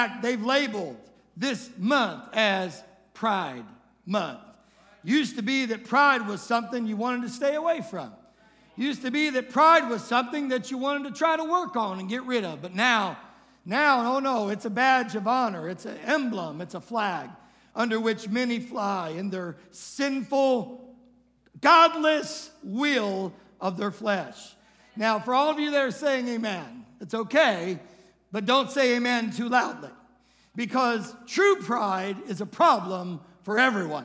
They've labeled this month as Pride Month. Used to be that pride was something you wanted to stay away from. Used to be that pride was something that you wanted to try to work on and get rid of. But now, oh no, it's a badge of honor. It's an emblem. It's a flag under which many fly in their sinful, godless will of their flesh. Now, for all of you that are saying amen, it's okay, but don't say amen too loudly, because true pride is a problem for everyone.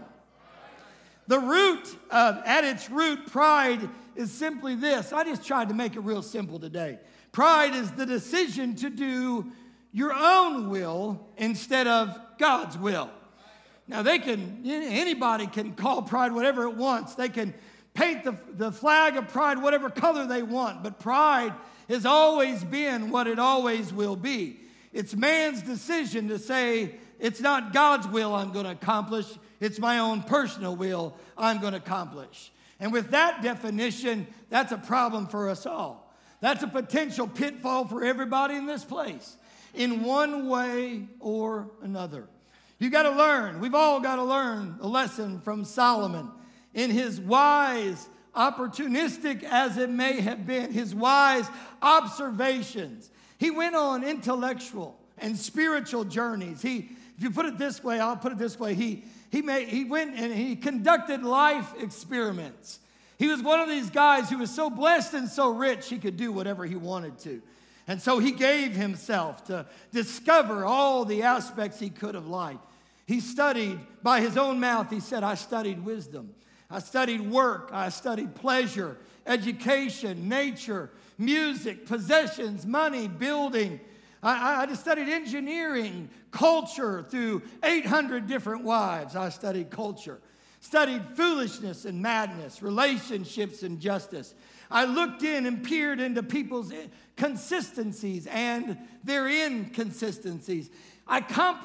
At its root, pride is simply this. I just tried to make it real simple today. Pride is the decision to do your own will instead of God's will. Now, anybody can call pride whatever it wants. They can paint the flag of pride whatever color they want, but pride has always been what it always will be. It's man's decision to say, it's not God's will I'm going to accomplish, it's my own personal will I'm going to accomplish. And with that definition, that's a problem for us all. That's a potential pitfall for everybody in this place, in one way or another. You got to learn, we've all got to learn a lesson from Solomon in his wise, opportunistic as it may have been, his wise observations. He went on intellectual and spiritual journeys. If you put it this way, I'll put it this way. He went and he conducted life experiments. He was one of these guys who was so blessed and so rich he could do whatever he wanted to. And so he gave himself to discover all the aspects he could of life. He studied, by his own mouth, he said, I studied wisdom. I studied work. I studied pleasure, education, nature, music, possessions, money, building. I just studied engineering, culture through 800 different wives. I studied culture. Studied foolishness and madness, relationships and justice. I looked in and peered into people's consistencies and their inconsistencies. I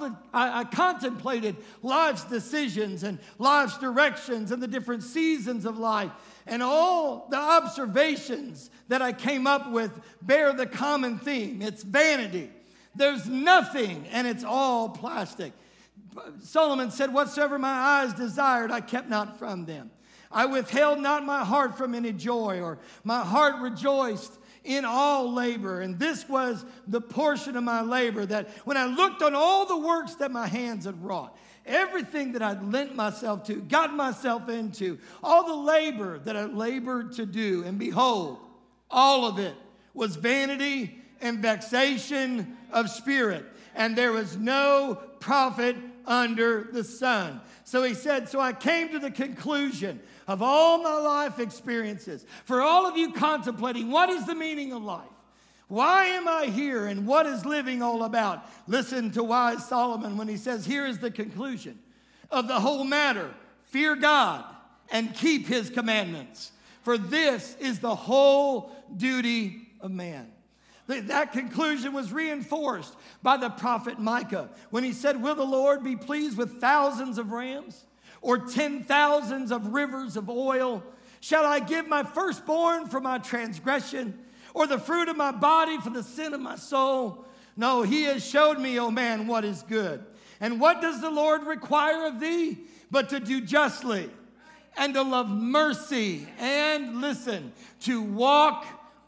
contemplated life's decisions and life's directions and the different seasons of life. And all the observations that I came up with bear the common theme. It's vanity. There's nothing, and it's all plastic. Solomon said, whatsoever my eyes desired, I kept not from them. I withheld not my heart from any joy, or my heart rejoiced in all labor. And this was the portion of my labor, that when I looked on all the works that my hands had wrought, everything that I'd lent myself to, got myself into, all the labor that I labored to do, and behold, all of it was vanity and vexation of spirit, and there was no profit under the sun. So he said, so I came to the conclusion of all my life experiences, for all of you contemplating, what is the meaning of life? Why am I here, and what is living all about? Listen to wise Solomon when he says, here is the conclusion of the whole matter. Fear God and keep his commandments, for this is the whole duty of man. That conclusion was reinforced by the prophet Micah when he said, will the Lord be pleased with thousands of rams or 10,000s of rivers of oil? Shall I give my firstborn for my transgression, or the fruit of my body for the sin of my soul? No, he has showed me, O man, what is good. And what does the Lord require of thee? But to do justly, and to love mercy, and listen, to walk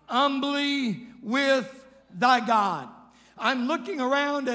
humbly with thy God. I'm looking around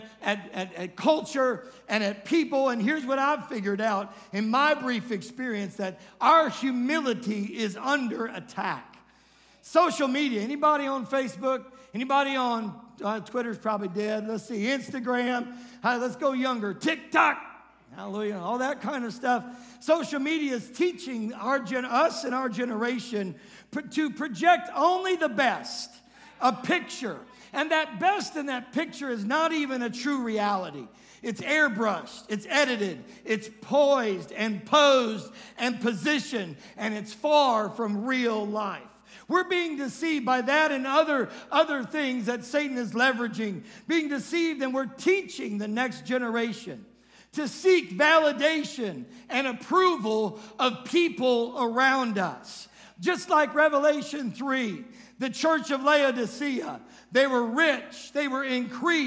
at culture and at people, and here's what I've figured out in my brief experience, that our humility is under attack. Social media, anybody on Facebook? Anybody on Twitter's probably dead. Let's see, Instagram. Let's go younger. TikTok. Hallelujah. All that kind of stuff. Social media is teaching us and our generation to project only the best, a picture. And that best in that picture is not even a true reality. It's airbrushed, it's edited, it's poised and posed and positioned, and it's far from real life. We're being deceived by that and other things that Satan is leveraging, being deceived, and we're teaching the next generation to seek validation and approval of people around us. Just like Revelation 3, the church of Laodicea, they were rich, they were increased,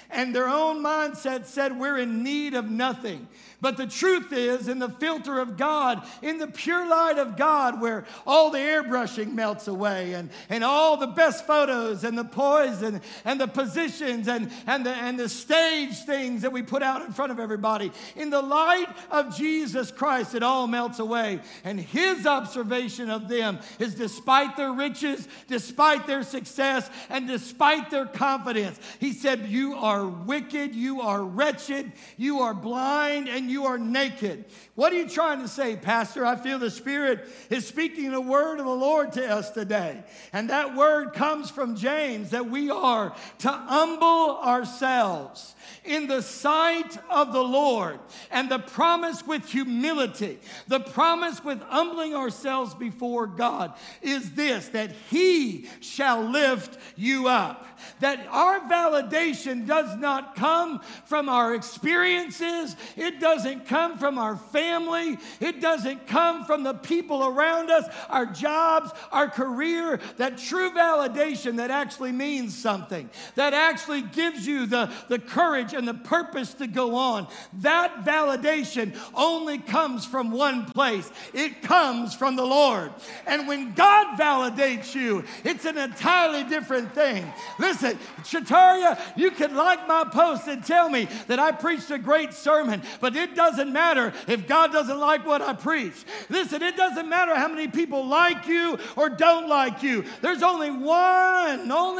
and their own mindset said we're in need of nothing. But the truth is, in the filter of God, in the pure light of God, where all the airbrushing melts away and all the best photos and the poise and the positions and the stage things that we put out in front of everybody, in the light of Jesus Christ, it all melts away. And his observation of them is, despite their riches, despite their success, and despite their confidence, he said, you are wicked, you are wretched, you are blind, and you are naked. What are you trying to say, Pastor? I feel the Spirit is speaking the word of the Lord to us today. And that word comes from James, that we are to humble ourselves in the sight of the Lord. And the promise with humility, the promise with humbling ourselves before God is this, that he shall lift you up. That our validation does not come from our experiences. It doesn't come from our family. It doesn't come from the people around us, our jobs, our career. That true validation that actually means something, that actually gives you the courage and the purpose to go on. That validation only comes from one place. It comes from the Lord. And when God validates you, it's an entirely different thing. Listen, Shataria, you can like my post and tell me that I preached a great sermon, but it doesn't matter if God doesn't like what I preach. Listen, it doesn't matter how many people like you or don't like you. There's only one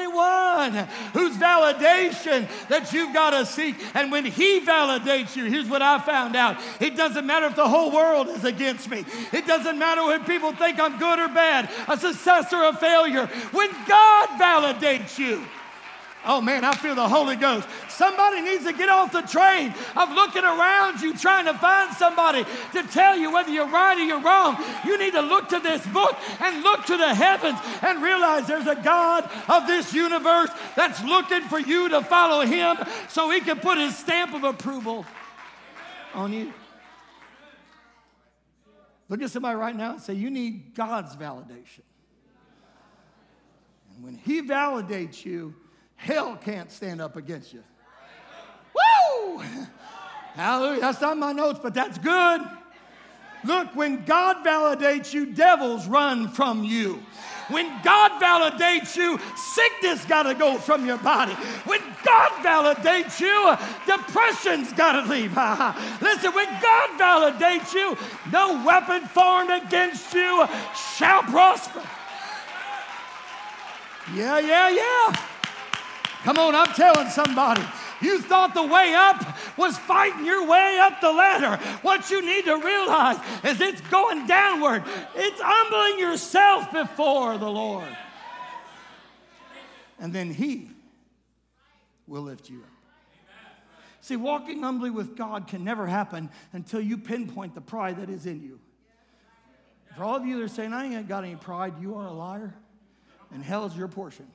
whose validation that you've got to seek. And when he validates you, here's what I found out. It doesn't matter if the whole world is against me. It doesn't matter when people think I'm good or bad, a success or a failure. When God validates you, oh man, I feel the Holy Ghost. Somebody needs to get off the train of looking around you trying to find somebody to tell you whether you're right or you're wrong. You need to look to this book and look to the heavens and realize there's a God of this universe that's looking for you to follow him so he can put his stamp of approval on you. Look at somebody right now and say, you need God's validation. And when he validates you, hell can't stand up against you. Woo! Hallelujah. That's not my notes, but that's good. Look, when God validates you, devils run from you. When God validates you, sickness got to go from your body. When God validates you, depression's got to leave. Listen, when God validates you, no weapon formed against you shall prosper. Yeah. Come on, I'm telling somebody. You thought the way up was fighting your way up the ladder. What you need to realize is it's going downward. It's humbling yourself before the Lord. And then he will lift you up. See, walking humbly with God can never happen until you pinpoint the pride that is in you. For all of you that are saying, I ain't got any pride, you are a liar, and hell is your portion.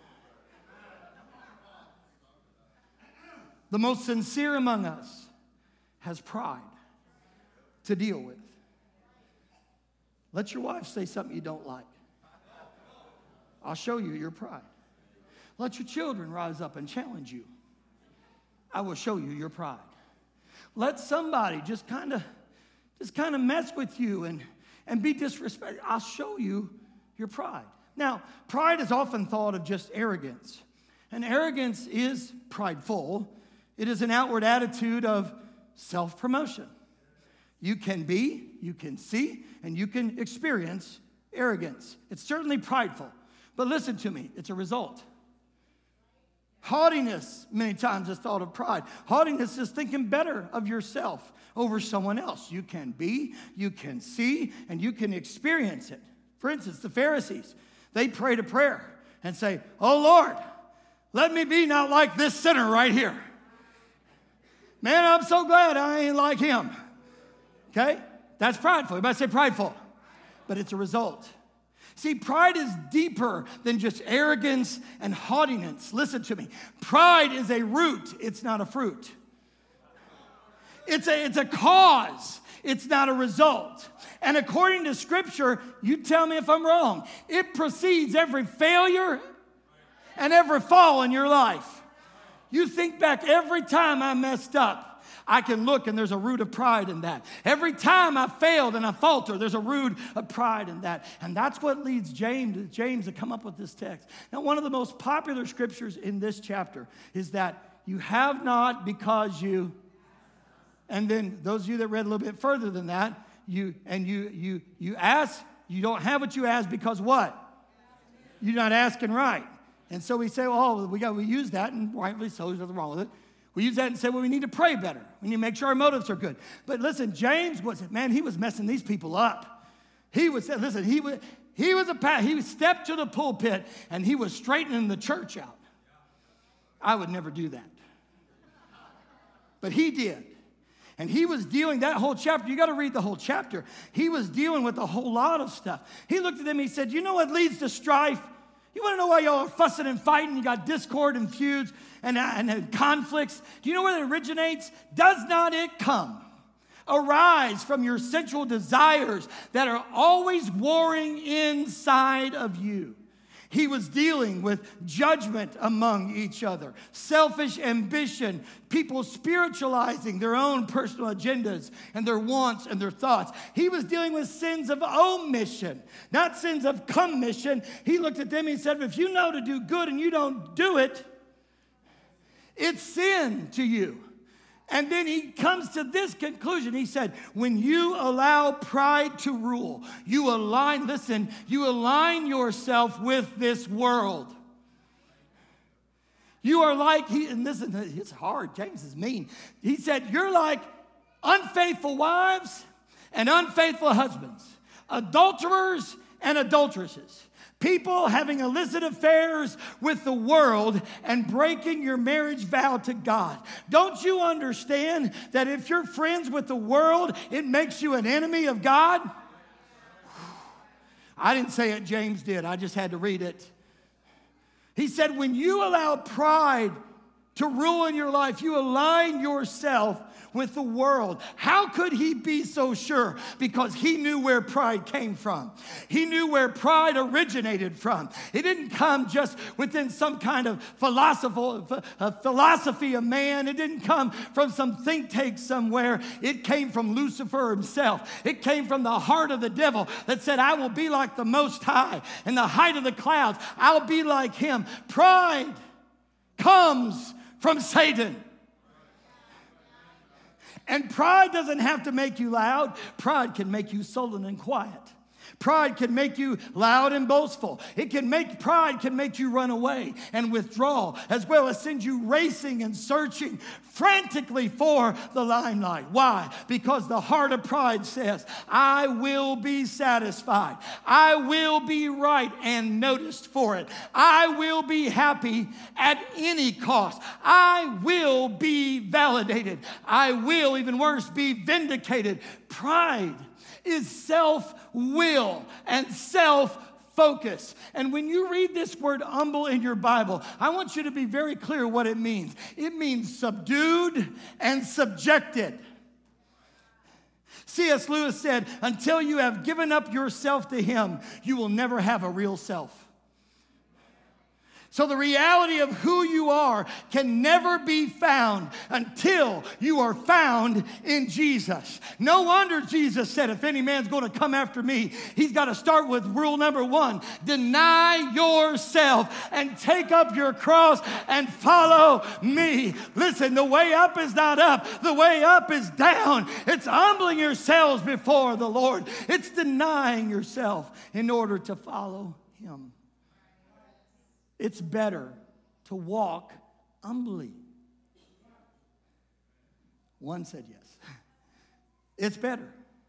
The most sincere among us has pride to deal with. Let your wife say something you don't like. I'll show you your pride. Let your children rise up and challenge you. I will show you your pride. Let somebody just kind of mess with you and be disrespectful. I'll show you your pride. Now, pride is often thought of just arrogance. And arrogance is prideful. It is an outward attitude of self-promotion. You can be, you can see, and you can experience arrogance. It's certainly prideful. But listen to me, it's a result. Haughtiness, many times, is thought of pride. Haughtiness is thinking better of yourself over someone else. You can be, you can see, and you can experience it. For instance, the Pharisees, they prayed a prayer and say, oh Lord, let me be not like this sinner right here. Man, I'm so glad I ain't like him. Okay? That's prideful. Everybody say prideful. But it's a result. See, pride is deeper than just arrogance and haughtiness. Listen to me. Pride is a root. It's not a fruit. It's a cause. It's not a result. And according to Scripture, you tell me if I'm wrong, it precedes every failure and every fall in your life. You think back every time I messed up. I can look and there's a root of pride in that. Every time I failed and I falter, there's a root of pride in that. And that's what leads James to come up with this text. Now, one of the most popular scriptures in this chapter is that you have not because you, and then those of you that read a little bit further than that, you ask, you don't have what you ask because what? You're not asking right. And so we say, oh, we use that, and rightly so, there's nothing wrong with it. We use that and say, well, we need to pray better. We need to make sure our motives are good. But listen, James was messing these people up. He stepped to the pulpit and he was straightening the church out. I would never do that. But he did. And he was dealing, that whole chapter, you got to read the whole chapter. He was dealing with a whole lot of stuff. He looked at them and he said, you know what leads to strife? You want to know why y'all are fussing and fighting? You got discord and feuds and conflicts. Do you know where it originates? Does not it arise from your sensual desires that are always warring inside of you? He was dealing with judgment among each other, selfish ambition, people spiritualizing their own personal agendas and their wants and their thoughts. He was dealing with sins of omission, not sins of commission. He looked at them and he said, if you know to do good and you don't do it, it's sin to you. And then he comes to this conclusion. He said, when you allow pride to rule, you align yourself with this world. You are like, and listen, it's hard. James is mean. He said, you're like unfaithful wives and unfaithful husbands, adulterers and adulteresses. People having illicit affairs with the world and breaking your marriage vow to God. Don't you understand that if you're friends with the world, it makes you an enemy of God? I didn't say it, James did. I just had to read it. He said, when you allow pride to rule in your life, you align yourself with the world. How could he be so sure? Because he knew where pride came from. He knew where pride originated from. It didn't come just within some kind of philosophy of man. It didn't come from some think tank somewhere. It came from Lucifer himself. It came from the heart of the devil that said, I will be like the Most High. In the height of the clouds, I'll be like him. Pride comes from Satan. And pride doesn't have to make you loud. Pride can make you sullen and quiet. Pride can make you loud and boastful. Pride can make you run away and withdraw, as well as send you racing and searching frantically for the limelight. Why? Because the heart of pride says, I will be satisfied. I will be right and noticed for it. I will be happy at any cost. I will be validated. I will, even worse, be vindicated. Pride is self-will and self-focus. And when you read this word humble in your Bible, I want you to be very clear what it means. It means subdued and subjected. C.S. Lewis said, until you have given up yourself to him, you will never have a real self. So the reality of who you are can never be found until you are found in Jesus. No wonder Jesus said, if any man's going to come after me, he's got to start with rule number 1. Deny yourself and take up your cross and follow me. Listen, the way up is not up. The way up is down. It's humbling yourselves before the Lord. It's denying yourself in order to follow him. It's better to walk humbly. One said yes. It's better.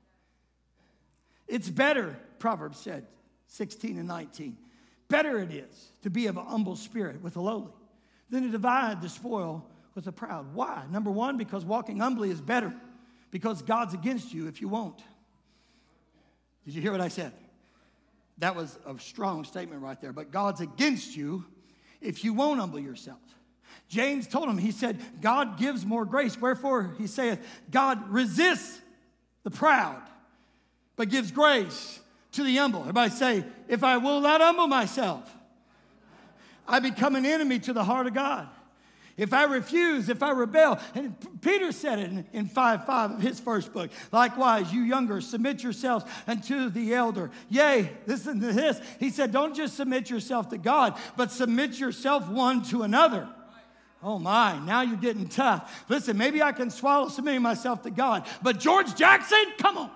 It's better, Proverbs said, 16 and 19. Better it is to be of an humble spirit with the lowly than to divide the spoil with the proud. Why? Number 1, because walking humbly is better. Because God's against you if you won't. Did you hear what I said? That was a strong statement right there. But God's against you if you won't humble yourself. James told him, he said, God gives more grace. Wherefore, he saith, God resists the proud, but gives grace to the humble. Everybody say, if I will not humble myself, I become an enemy to the heart of God. If I refuse, if I rebel. And Peter said it in 5:5 of his first book. Likewise, you younger, submit yourselves unto the elder. Yea, listen to this. He said, don't just submit yourself to God, but submit yourself one to another. Oh my, now you're getting tough. Listen, maybe I can swallow submitting myself to God, but George Jackson, come on.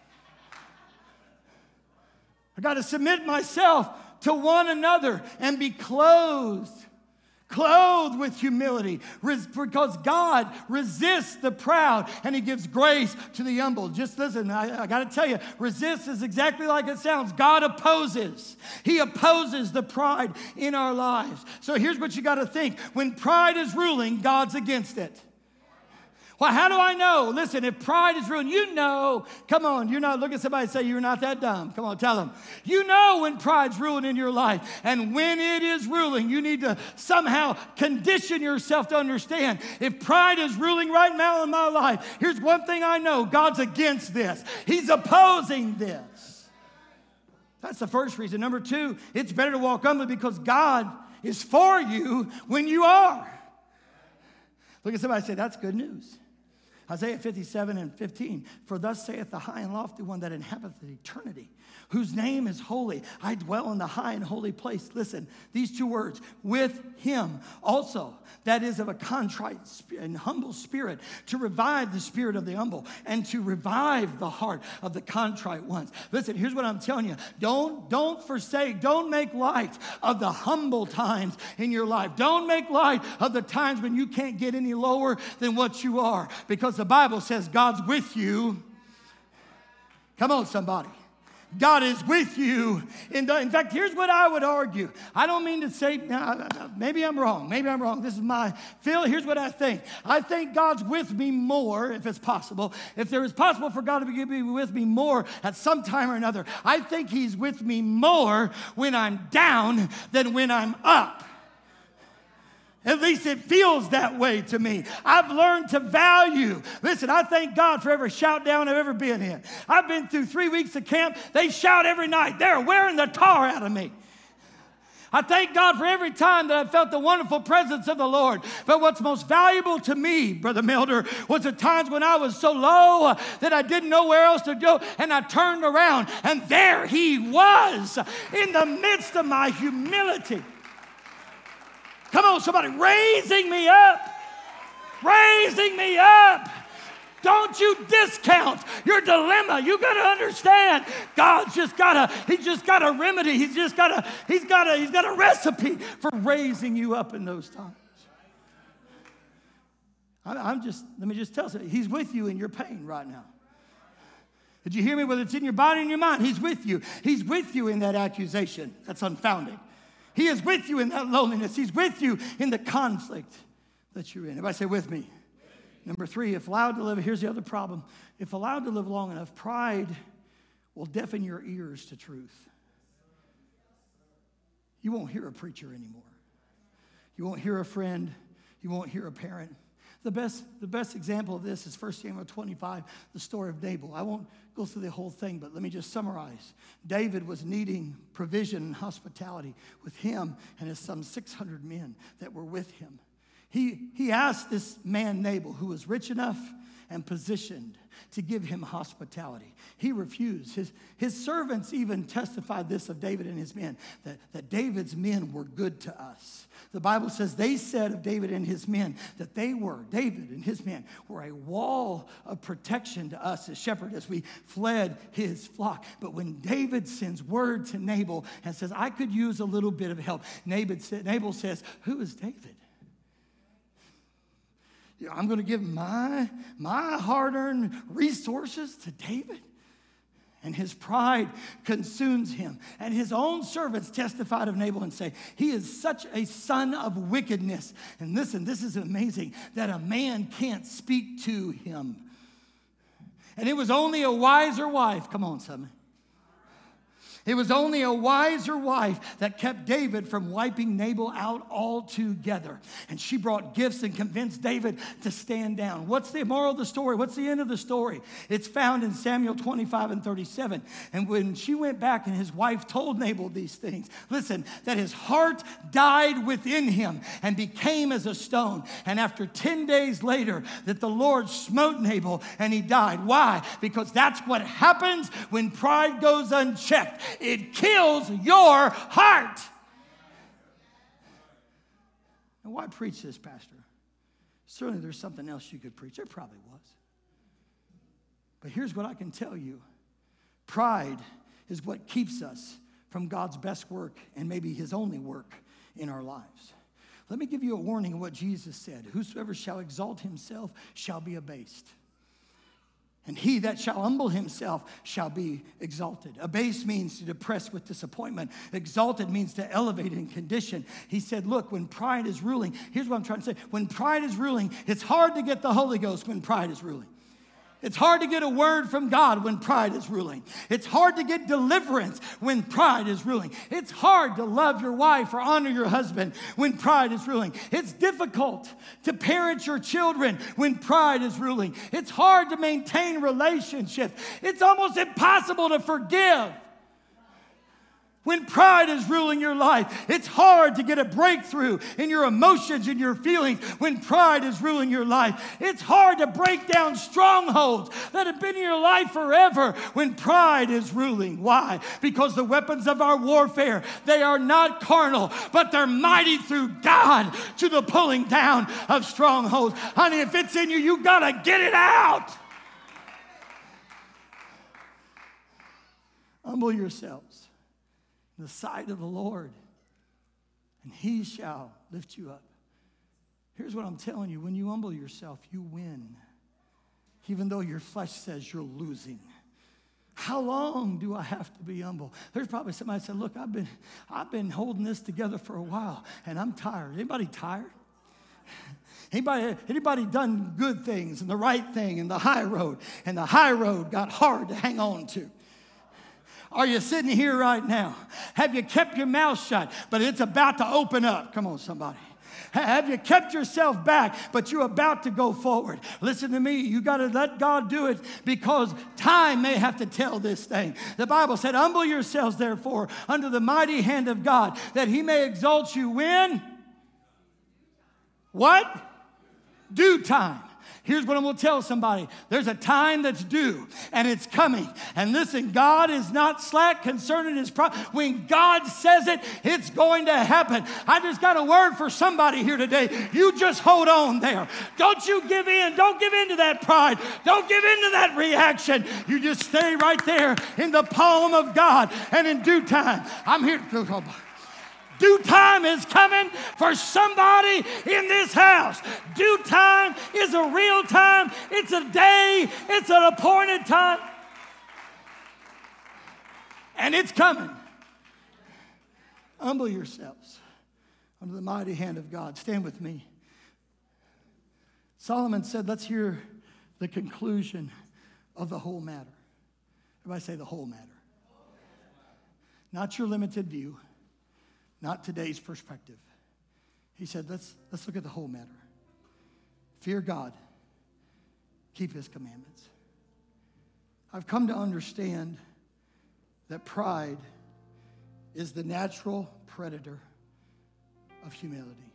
I got to submit myself to one another and be clothed with humility, because God resists the proud and he gives grace to the humble. Just listen, I got to tell you, resist is exactly like it sounds. God opposes. He opposes the pride in our lives. So here's what you got to think. When pride is ruling, God's against it. Well, how do I know? Listen, if pride is ruling, you know. Come on, you're not. Look at somebody and say, you're not that dumb. Come on, tell them. You know when pride's ruling in your life. And when it is ruling, you need to somehow condition yourself to understand. If pride is ruling right now in my life, here's one thing I know. God's against this. He's opposing this. That's the first reason. Number two, it's better to walk humbly because God is for you when you are. Look at somebody and say, that's good news. Isaiah 57:15, for thus saith the high and lofty one that inhabiteth eternity, whose name is holy. I dwell in the high and holy place. Listen, these two words, with him also, that is of a contrite and humble spirit, to revive the spirit of the humble and to revive the heart of the contrite ones. Listen, here's what I'm telling you. Don't forsake, don't make light of the humble times in your life. Don't make light of the times when you can't get any lower than what you are, because the Bible says God's with you. Come on, somebody. God is with you. In fact, here's what I would argue. I don't mean to say, maybe I'm wrong. Maybe I'm wrong. This is my feel. Here's what I think. I think God's with me more, if it's possible. If there is possible for God to be with me more at some time or another, I think he's with me more when I'm down than when I'm up. At least it feels that way to me. I've learned to value. Listen, I thank God for every shout down I've ever been in. I've been through 3 weeks of camp. They shout every night. They're wearing the tar out of me. I thank God for every time that I felt the wonderful presence of the Lord. But what's most valuable to me, Brother Milder, was the times when I was so low that I didn't know where else to go. And I turned around, and there he was in the midst of my humility. Come on, somebody, raising me up. Raising me up. Don't you discount your dilemma. You got to understand, God's just got a remedy. He's got a recipe for raising you up in those times. Let me just tell you, he's with you in your pain right now. Did you hear me? Whether it's in your body or in your mind, he's with you. He's with you in that accusation that's unfounded. He is with you in that loneliness. He's with you in the conflict that you're in. Everybody say with me. Number 3, if allowed to live, here's the other problem. If allowed to live long enough, pride will deafen your ears to truth. You won't hear a preacher anymore. You won't hear a friend. You won't hear a parent. The best example of this is 1 Samuel 25, the story of Nabal. I won't go through the whole thing, but let me just summarize. David was needing provision and hospitality with him and his some 600 men that were with him. He asked this man Nabal, who was rich enough and positioned to give him hospitality. He refused. His servants even testified this of David and his men, that David's men were good to us. The Bible says they said of David and his men that David and his men were a wall of protection to us as shepherds as we fled his flock. But when David sends word to Nabal and says, I could use a little bit of help, Nabal says, who is David? I'm going to give my hard-earned resources to David? And his pride consumes him. And his own servants testified of Nabal and say, he is such a son of wickedness. And listen, this is amazing, that a man can't speak to him. And it was only a wiser wife. Come on, somebody. It was only a wiser wife that kept David from wiping Nabal out altogether. And she brought gifts and convinced David to stand down. What's the moral of the story? What's the end of the story? It's found in Samuel 25 and 37. And when she went back and his wife told Nabal these things, listen, that his heart died within him and became as a stone. And after 10 days later, that the Lord smote Nabal and he died. Why? Because that's what happens when pride goes unchecked. It kills your heart. Now, why preach this, Pastor? Certainly there's something else you could preach. There probably was. But here's what I can tell you. Pride is what keeps us from God's best work and maybe his only work in our lives. Let me give you a warning of what Jesus said. Whosoever shall exalt himself shall be abased. And he that shall humble himself shall be exalted. Abase means to depress with disappointment. Exalted means to elevate in condition. He said, look, when pride is ruling, here's what I'm trying to say. When pride is ruling, it's hard to get the Holy Ghost when pride is ruling. It's hard to get a word from God when pride is ruling. It's hard to get deliverance when pride is ruling. It's hard to love your wife or honor your husband when pride is ruling. It's difficult to parent your children when pride is ruling. It's hard to maintain relationships. It's almost impossible to forgive when pride is ruling your life. It's hard to get a breakthrough in your emotions and your feelings when pride is ruling your life. It's hard to break down strongholds that have been in your life forever when pride is ruling. Why? Because the weapons of our warfare, they are not carnal, but they're mighty through God to the pulling down of strongholds. Honey, if it's in you, you got to get it out. Humble yourselves in the sight of the Lord, and he shall lift you up. Here's what I'm telling you. When you humble yourself, you win. Even though your flesh says you're losing. How long do I have to be humble? There's probably somebody that said, look, I've been holding this together for a while, and I'm tired. Anybody tired? Anybody done good things and the right thing and the high road, and the high road got hard to hang on to? Are you sitting here right now? Have you kept your mouth shut, but it's about to open up? Come on, somebody. Have you kept yourself back, but you're about to go forward? Listen to me. You got to let God do it, because time may have to tell this thing. The Bible said, humble yourselves, therefore, under the mighty hand of God, that he may exalt you when? What? Due time. Here's what I'm going to tell somebody. There's a time that's due, and it's coming. And listen, God is not slack concerning his promise. When God says it, it's going to happen. I just got a word for somebody here today. You just hold on there. Don't you give in. Don't give in to that pride. Don't give in to that reaction. You just stay right there in the palm of God. And in due time, I'm here to... Due time is coming for somebody in this house. Due time is a real time. It's a day. It's an appointed time. And it's coming. Humble yourselves under the mighty hand of God. Stand with me. Solomon said, let's hear the conclusion of the whole matter. Everybody say the whole matter. Not your limited view. Not today's perspective. He said, let's look at the whole matter. Fear God. Keep his commandments. I've come to understand that pride is the natural predator of humility.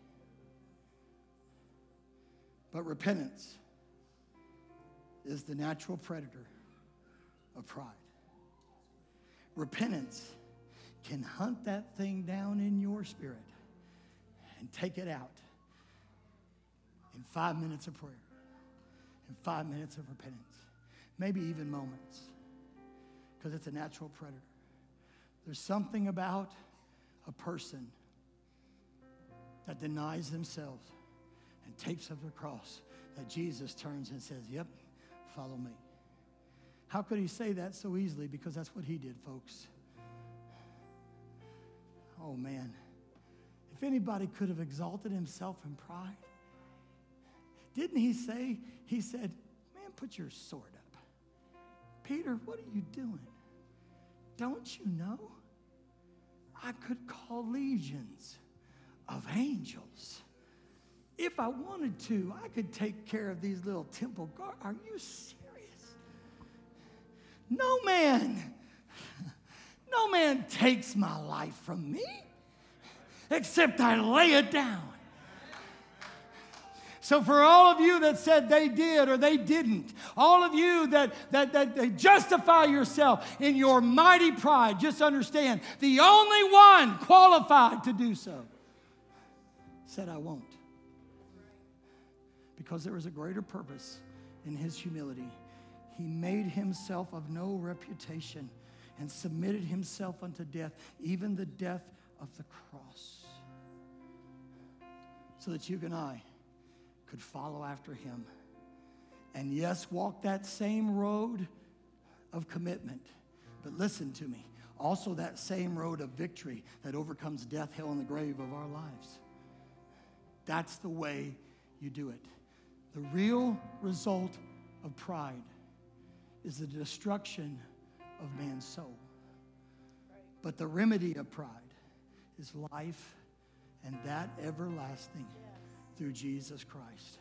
But repentance is the natural predator of pride. Repentance can hunt that thing down in your spirit and take it out in 5 minutes of prayer, in 5 minutes of repentance, maybe even moments, because it's a natural predator. There's something about a person that denies themselves and takes up the cross that Jesus turns and says, yep, follow me. How could he say that so easily? Because that's what he did, folks. Oh, man. If anybody could have exalted himself in pride, didn't he say, he said, man, put your sword up. Peter, what are you doing? don't you know? I could call legions of angels. If I wanted to, I could take care of these little temple guards. Are you serious? No man takes my life from me, except I lay it down. So for all of you that said they did or they didn't, all of you that justify yourself in your mighty pride, just understand, the only one qualified to do so said, I won't. Because there was a greater purpose in his humility. He made himself of no reputation and submitted himself unto death, even the death of the cross, so that you and I could follow after him. And yes, walk that same road of commitment. But listen to me, also that same road of victory that overcomes death, hell, and the grave of our lives. That's the way you do it. The real result of pride is the destruction of man's soul. But the remedy of pride is life, and that everlasting through Jesus Christ.